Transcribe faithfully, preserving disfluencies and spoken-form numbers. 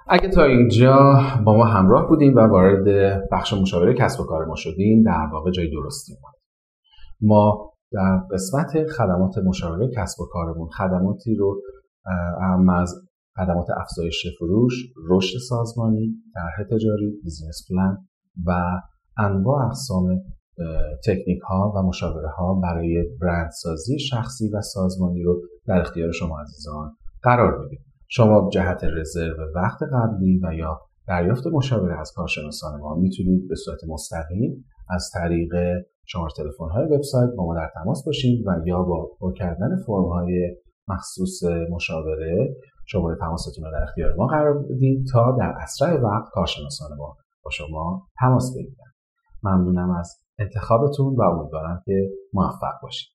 اگه تا اینجا با ما همراه بودیم و وارد بخش مشاوره کسب و کار ما شدیم، در واقع جای درستی اومد. ما در قسمت خدمات مشاوره کسب و کارمون خدماتی رو اهم از خدمات افزایش فروش، رشد سازمانی، طرح تجاری، بیزینس پلن و انواع اقسام تکنیک ها و مشاوره ها برای برندسازی شخصی و سازمانی رو در اختیار شما عزیزان قرار میدیم. شما جهت رزرو وقت قبلی و یا دریافت مشاوره از کارشناسان ما میتونید به صورت مستقیم از طریق شماره تلفن های وبسایت با ما در تماس باشید و یا با پر کردن فرم های مخصوص مشاوره شماره تماستون رو در اختیار ما قرار بدید تا در اسرع وقت کارشناسان ما با شما تماس بگیرن. ممنونم از انتخابتون و امیدوارم که موفق باشید.